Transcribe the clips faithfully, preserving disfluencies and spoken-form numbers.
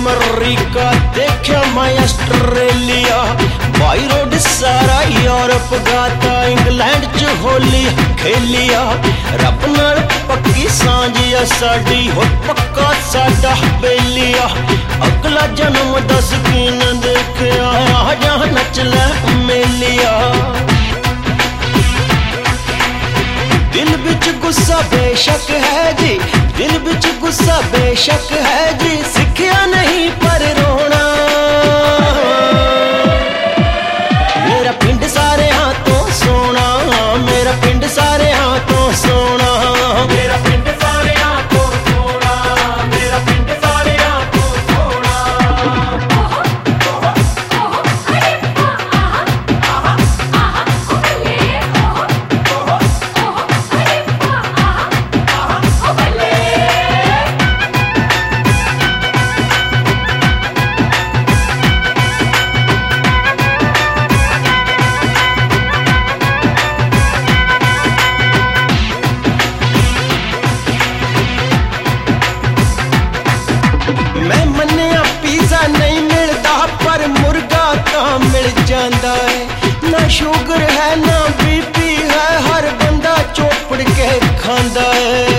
अमरीका देखा मैं Australia by road सारा यूरोप गाता इंग्लैंड च होली खेलिया रब नाल पक्की सांझिया साडी हो पक्का साडा बेलिया अगला जन्म दस की न देखया आ जा नच ले मेलिया दिल बिच गुस्सा बेशक है जी दिल बिच गुस्सा बेशक है जी सिखिया नहीं पर रोना मेरा पिंड सारे हाथों सोना मेरा पिंड सारे हाथों सोना मेरा पिंड सारे हाथों सोना मेरा पिंड सारे हाथों सोना मैं मन्निया पिज़्ज़ा नहीं मिलता पर मुर्गा तो मिल जाता है ना शुगर है ना बीपी है हर बंदा चोपड़ के खांदा है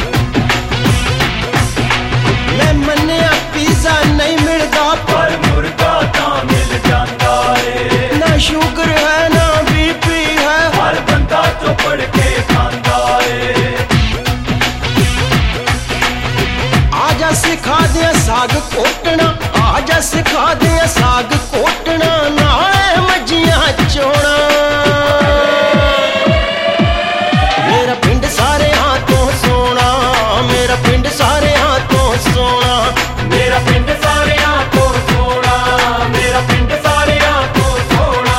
मैं मन्निया पिज़्ज़ा नहीं मिलता पर मुर्गा तो मिल जाता है ना शुगर है ना बीपी है हर बंदा चोपड़ के खांदा है आजा सिखा दे साग कोटना आजा सिखा दे साग कोटना नाले मजियां चोना मेरा पिंड सारे हाथों सोना मेरा पिंड सारे हाथों सोना मेरा पिंड सारे हाथों सोना मेरा पिंड सारे हाथों सोना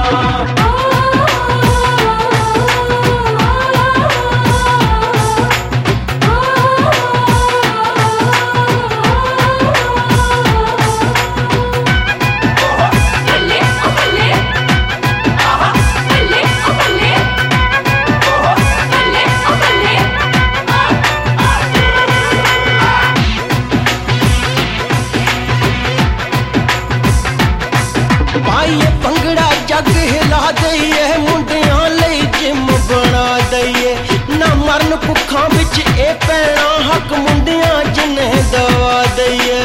पाइए भंगड़ा जग हिला दईए मुंडियां लई जिम बना दईए ना मरन भुखा बिच ए पैना हक मुंडियां जिन्हें दवा दईए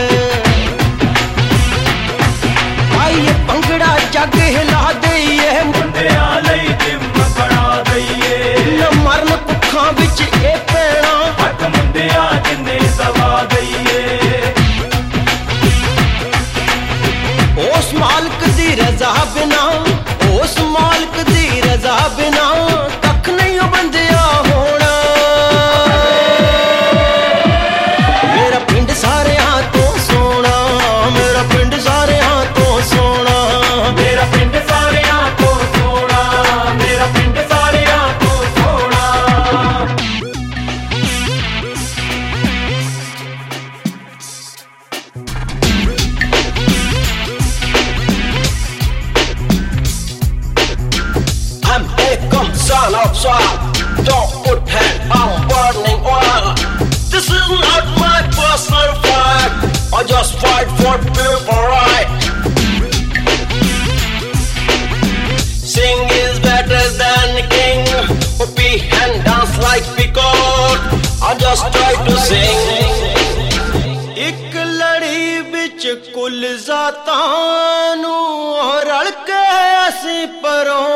पाइए भंगड़ा जग हिला दईए मुंडियां लई जिम बना दईए ना मरन भुखा बिच ए पैना हक मुंडियां जिन्हें दवा दईए उस मालिक दी रजा बिना उस मालिक दी रजा बिना कख नहीं बंदिया होना मेरा पिंड सारे हाथों सोना मेरा पिंड सारे हाथों सोना मेरा पिंड सारे हाथों सोना मेरा पिंड सारे हाथों सोना I'm Ekam son of Swat. Don't put hand on burning oil. This is not my personal fight. I just fight for people right. Sing is better than king. Whoopee and dance like peacock. I just try to sing. एक लड़ी बिच कुल जातां नूं रल के असीं परों